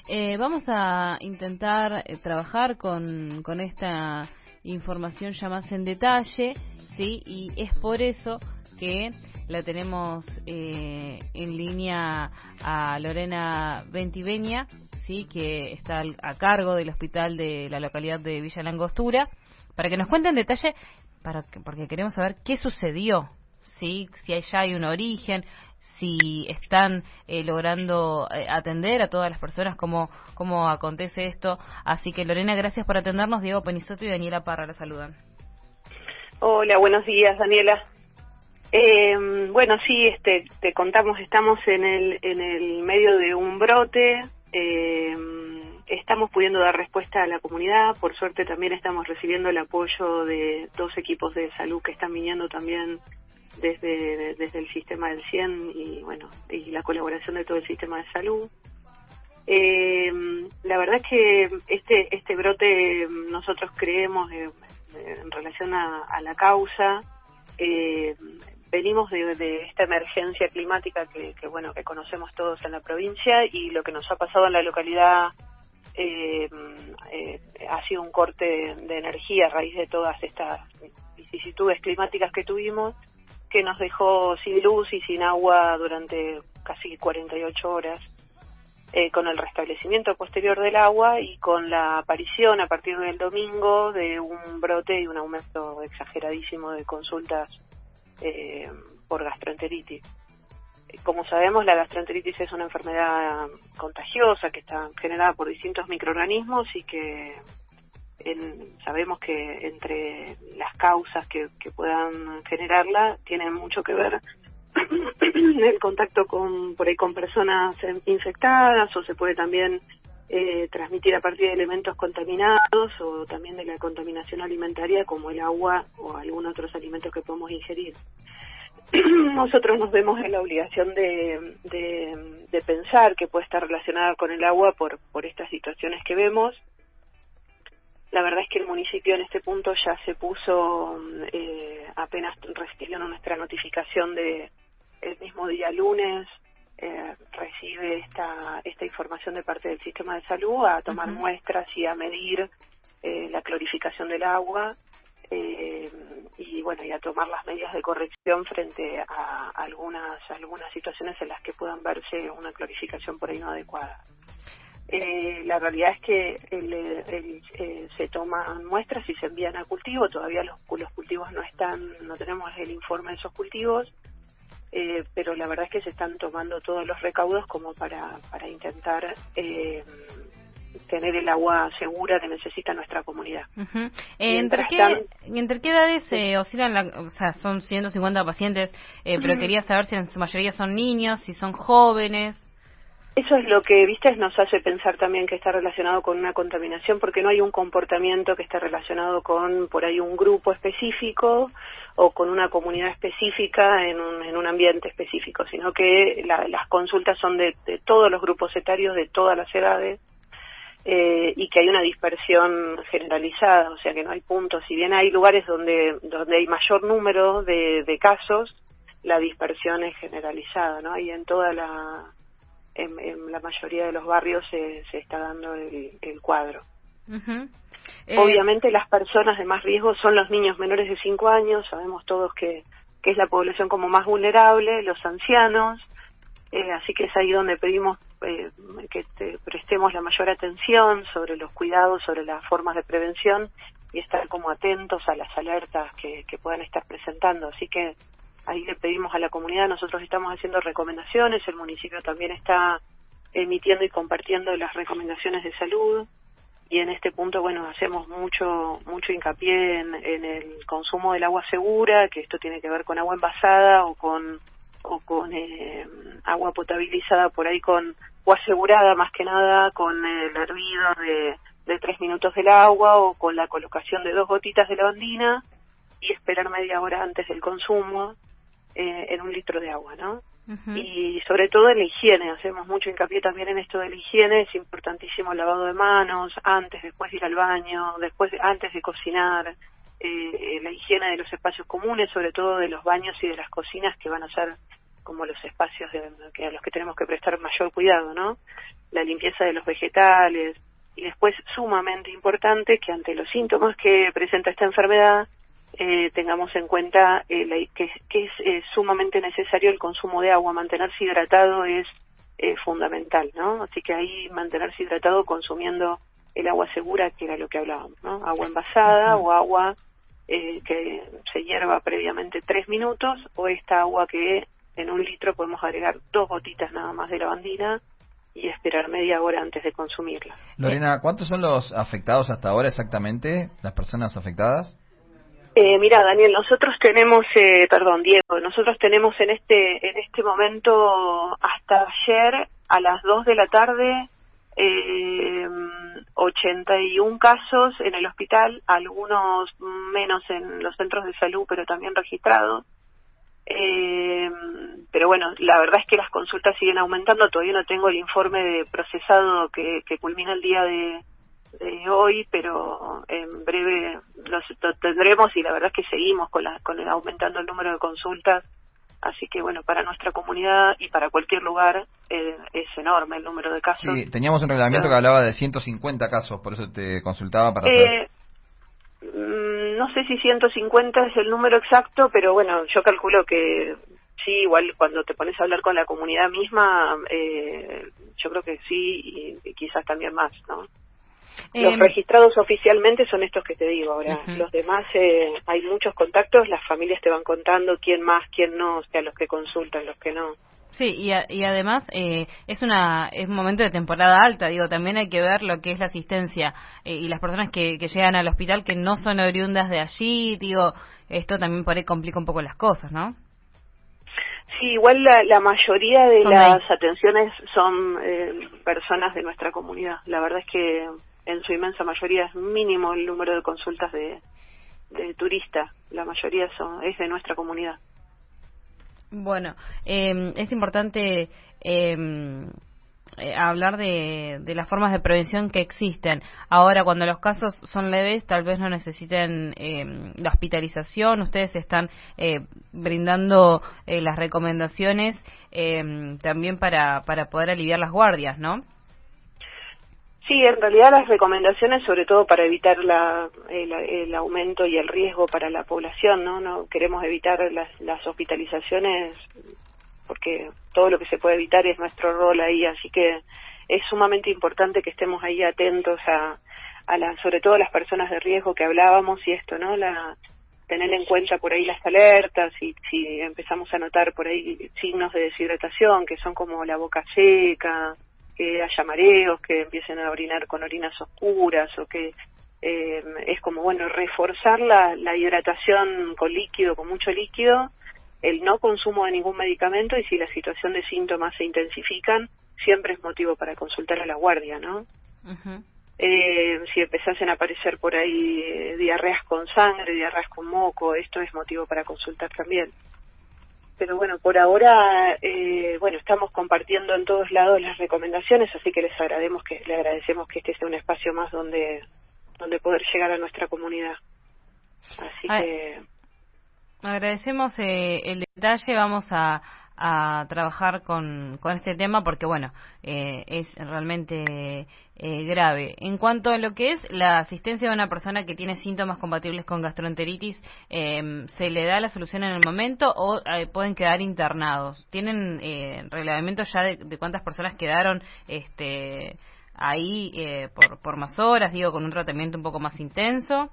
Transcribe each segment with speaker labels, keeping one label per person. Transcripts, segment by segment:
Speaker 1: Vamos a intentar trabajar con esta información ya más en detalle, ¿sí? Y es por eso que la tenemos en línea a Lorena Ventiveña, ¿sí? Que está a cargo del hospital de la localidad de Villa Langostura, para que nos cuente en detalle, porque queremos saber qué sucedió, ¿sí? Si ya hay un origen, si están logrando atender a todas las personas, cómo acontece esto. Así que, Lorena, gracias por atendernos. Diego Penisoto y Daniela Parra la saludan.
Speaker 2: Hola, buenos días, Daniela. Bueno, sí, te contamos, estamos en el medio de un brote. Estamos pudiendo dar respuesta a la comunidad. Por suerte también estamos recibiendo el apoyo de 2 equipos de salud que están viniendo también desde el sistema del CIEN y bueno, y la colaboración de todo el sistema de salud. La verdad es que este brote nosotros creemos en relación a la causa. Venimos de esta emergencia climática que conocemos todos en la provincia, y lo que nos ha pasado en la localidad ha sido un corte de energía a raíz de todas estas vicisitudes climáticas que tuvimos, que nos dejó sin luz y sin agua durante casi 48 horas, con el restablecimiento posterior del agua y con la aparición a partir del domingo de un brote y un aumento exageradísimo de consultas por gastroenteritis. Como sabemos, la gastroenteritis es una enfermedad contagiosa que está generada por distintos microorganismos y que sabemos que entre las causas que puedan generarla tienen mucho que ver el contacto con personas infectadas, o se puede también transmitir a partir de elementos contaminados, o también de la contaminación alimentaria como el agua o algunos otros alimentos que podemos ingerir. Nosotros nos vemos en la obligación de pensar que puede estar relacionada con el agua por estas situaciones que vemos. La verdad es que el municipio en este punto ya se puso, apenas recibieron nuestra notificación de el mismo día lunes, recibe esta información de parte del sistema de salud a tomar muestras y a medir la clorificación del agua, y bueno, y a tomar las medidas de corrección frente a algunas situaciones en las que puedan verse una clorificación por ahí no adecuada. La realidad es que se toman muestras y se envían a cultivo. Todavía los cultivos no tenemos el informe de esos cultivos, pero la verdad es que se están tomando todos los recaudos como para intentar tener el agua segura que necesita nuestra comunidad.
Speaker 1: ¿Entre qué edades oscilan? O sea, son 150 pacientes, pero quería saber si en su mayoría son niños, si son jóvenes.
Speaker 2: Eso es lo que, nos hace pensar también que está relacionado con una contaminación, porque no hay un comportamiento que esté relacionado con, por ahí, un grupo específico o con una comunidad específica en un ambiente específico, sino que las consultas son de todos los grupos etarios, de todas las edades, y que hay una dispersión generalizada, o sea que no hay puntos. Si bien hay lugares donde hay mayor número de casos, la dispersión es generalizada, ¿no? Y en en la mayoría de los barrios se está dando el cuadro. Obviamente las personas de más riesgo son los niños menores de 5 años, sabemos todos que es la población como más vulnerable, los ancianos, así que es ahí donde pedimos que prestemos la mayor atención sobre los cuidados, sobre las formas de prevención y estar como atentos a las alertas que puedan estar presentando. Así que ahí le pedimos a la comunidad, nosotros estamos haciendo recomendaciones, el municipio también está emitiendo y compartiendo las recomendaciones de salud, y en este punto, hacemos mucho hincapié en el consumo del agua segura, que esto tiene que ver con agua envasada o con agua potabilizada, por ahí o asegurada más que nada, con el hervido de 3 minutos del agua, o con la colocación de 2 gotitas de lavandina y esperar media hora antes del consumo en 1 litro de agua, ¿no? Y sobre todo en la higiene, hacemos mucho hincapié también en esto de la higiene. Es importantísimo el lavado de manos, después de ir al baño, antes de cocinar, la higiene de los espacios comunes, sobre todo de los baños y de las cocinas, que van a ser como los espacios a los que tenemos que prestar mayor cuidado, ¿no? La limpieza de los vegetales, y después sumamente importante que ante los síntomas que presenta esta enfermedad tengamos en cuenta que es sumamente necesario el consumo de agua. Mantenerse hidratado es fundamental, ¿no? Así que ahí mantenerse hidratado consumiendo el agua segura, que era lo que hablábamos, ¿no? Agua envasada o agua que se hierva previamente 3 minutos, o esta agua que en 1 litro podemos agregar 2 gotitas nada más de lavandina y esperar media hora antes de consumirla.
Speaker 3: Lorena, ¿cuántos son los afectados hasta ahora exactamente, las personas afectadas?
Speaker 2: Mira, Daniel, nosotros tenemos, Diego, nosotros tenemos en este momento, hasta ayer a las 2 de la tarde, 81 casos en el hospital, algunos menos en los centros de salud, pero también registrados. Pero bueno, la verdad es que las consultas siguen aumentando. Todavía no tengo el informe de procesado que culmina el día de hoy, pero en breve lo tendremos, y la verdad es que seguimos con el aumentando el número de consultas. Así que bueno, para nuestra comunidad y para cualquier lugar es enorme el número de casos.
Speaker 3: Sí, teníamos un reglamento que hablaba de 150 casos, por eso te consultaba para saber.
Speaker 2: No sé si 150 es el número exacto, pero bueno, yo calculo que sí, igual cuando te pones a hablar con la comunidad misma, yo creo que sí, y quizás también más, ¿no? Los registrados oficialmente son estos que te digo ahora. Los demás, hay muchos contactos, las familias te van contando quién más, quién no, o sea, los que consultan, los que no.
Speaker 1: Sí, y además es un momento de temporada alta, digo, también hay que ver lo que es la asistencia y las personas que llegan al hospital que no son oriundas de allí, digo, esto también por ahí complica un poco las cosas, ¿no?
Speaker 2: Sí, igual la mayoría de las atenciones son personas de nuestra comunidad. La verdad es que en su inmensa mayoría es mínimo el número de consultas de turistas, la mayoría es de nuestra comunidad.
Speaker 1: Bueno, es importante hablar de las formas de prevención que existen. Ahora, cuando los casos son leves, tal vez no necesiten la hospitalización. Ustedes están brindando las recomendaciones también para poder aliviar las guardias, ¿no?
Speaker 2: Sí, en realidad las recomendaciones, sobre todo para evitar el aumento y el riesgo para la población, ¿no? No queremos evitar las hospitalizaciones porque todo lo que se puede evitar es nuestro rol ahí, así que es sumamente importante que estemos ahí atentos sobre todo a las personas de riesgo que hablábamos, y esto, ¿no? Tener en cuenta por ahí las alertas, y si empezamos a notar por ahí signos de deshidratación, que son como la boca seca, que haya mareos, que empiecen a orinar con orinas oscuras, o que es como, bueno, reforzar la hidratación con líquido, con mucho líquido, el no consumo de ningún medicamento, y si la situación de síntomas se intensifican, siempre es motivo para consultar a la guardia, ¿no? Si empezasen a aparecer por ahí diarreas con sangre, diarreas con moco, esto es motivo para consultar también. Pero bueno, por ahora, estamos compartiendo en todos lados las recomendaciones, así que le agradecemos que este sea un espacio más donde poder llegar a nuestra comunidad. Así que
Speaker 1: agradecemos el detalle. Vamos a trabajar con este tema porque, bueno, es realmente grave. En cuanto a lo que es la asistencia de una persona que tiene síntomas compatibles con gastroenteritis, ¿se le da la solución en el momento o pueden quedar internados? ¿Tienen reglamento ya de cuántas personas quedaron ahí por más horas, digo, con un tratamiento un poco más intenso?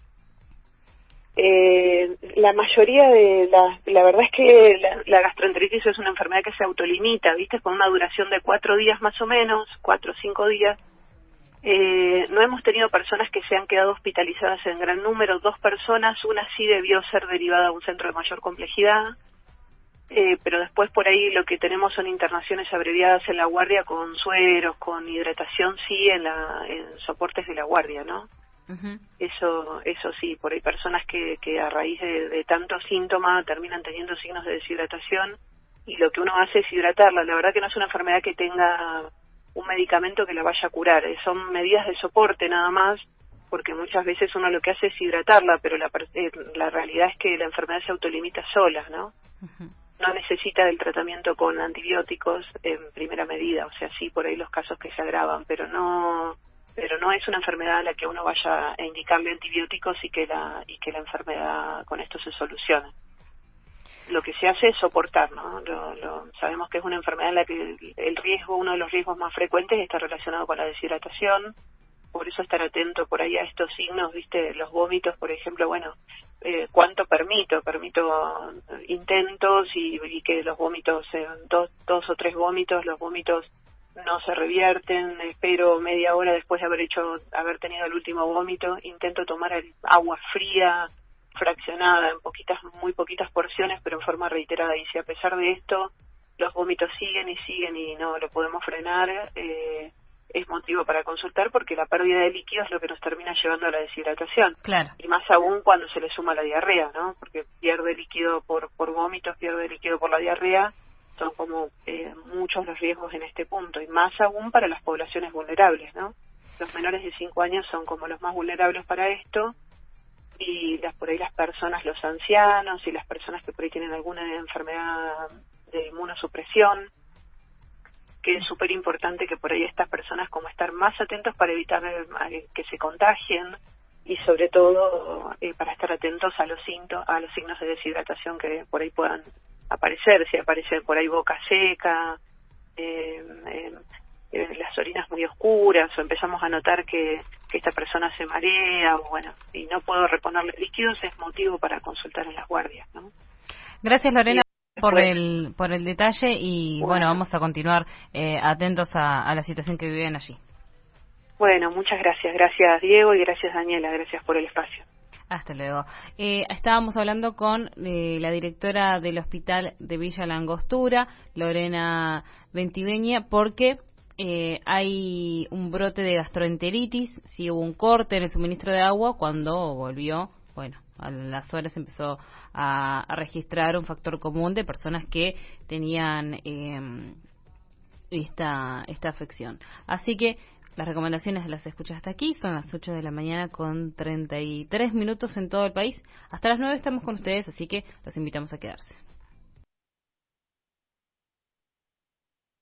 Speaker 2: La mayoría la verdad es que la gastroenteritis es una enfermedad que se autolimita, ¿viste? Con una duración de 4 días más o menos, 4 o 5 días. No hemos tenido personas que se han quedado hospitalizadas en gran número, 2 personas, una sí debió ser derivada a un centro de mayor complejidad, pero después por ahí lo que tenemos son internaciones abreviadas en la guardia con sueros, con hidratación, sí, en soportes de la guardia, ¿no? Eso sí, por ahí personas que a raíz de tantos síntomas terminan teniendo signos de deshidratación, y lo que uno hace es hidratarla. La verdad que no es una enfermedad que tenga un medicamento que la vaya a curar, son medidas de soporte nada más, porque muchas veces uno lo que hace es hidratarla, pero la realidad es que la enfermedad se autolimita sola, ¿no? no necesita del tratamiento con antibióticos en primera medida, o sea, sí por ahí los casos que se agravan, pero no es una enfermedad a la que uno vaya a indicarle antibióticos y que la enfermedad con esto se solucione. Lo que se hace es soportar, ¿no? Sabemos que es una enfermedad en la que el riesgo, uno de los riesgos más frecuentes está relacionado con la deshidratación, por eso estar atento por ahí a estos signos, ¿viste? Los vómitos, por ejemplo, bueno, ¿cuánto permito? Permito intentos y que los vómitos, dos o tres vómitos, los vómitos no se revierten, espero media hora después de haber tenido el último vómito, intento tomar agua fría, fraccionada en muy poquitas porciones, pero en forma reiterada, y si a pesar de esto los vómitos siguen y no lo podemos frenar, es motivo para consultar, porque la pérdida de líquido es lo que nos termina llevando a la deshidratación.
Speaker 1: Claro.
Speaker 2: Y más aún cuando se le suma la diarrea, ¿no? Porque pierde líquido por vómitos, pierde líquido por la diarrea, son como muchos los riesgos en este punto, y más aún para las poblaciones vulnerables, ¿no? Los menores de 5 años son como los más vulnerables para esto, y por ahí las personas, los ancianos y las personas que por ahí tienen alguna enfermedad de inmunosupresión, que es súper importante que por ahí estas personas como estar más atentos para evitar que se contagien, y sobre todo para estar atentos a los signos de deshidratación que por ahí puedan aparecer, si aparece por ahí boca seca, las orinas muy oscuras, o empezamos a notar que esta persona se marea, bueno, y no puedo reponerle líquidos, es motivo para consultar en las guardias, ¿no?
Speaker 1: Gracias, Lorena, por
Speaker 2: después,
Speaker 1: el detalle, y bueno, vamos a continuar atentos a la situación que viven allí.
Speaker 2: Bueno, muchas gracias. Gracias, Diego, y gracias, Daniela. Gracias por el espacio.
Speaker 1: Hasta luego. Estábamos hablando con la directora del Hospital de Villa Langostura, Lorena Ventiveña, porque hay un brote de gastroenteritis. Sí, hubo un corte en el suministro de agua cuando volvió, bueno, a las horas empezó a registrar un factor común de personas que tenían esta afección. Así que las recomendaciones las escuchas hasta aquí, son las 8 de la mañana con 33 minutos en todo el país. Hasta las 9 estamos con ustedes, así que los invitamos a quedarse.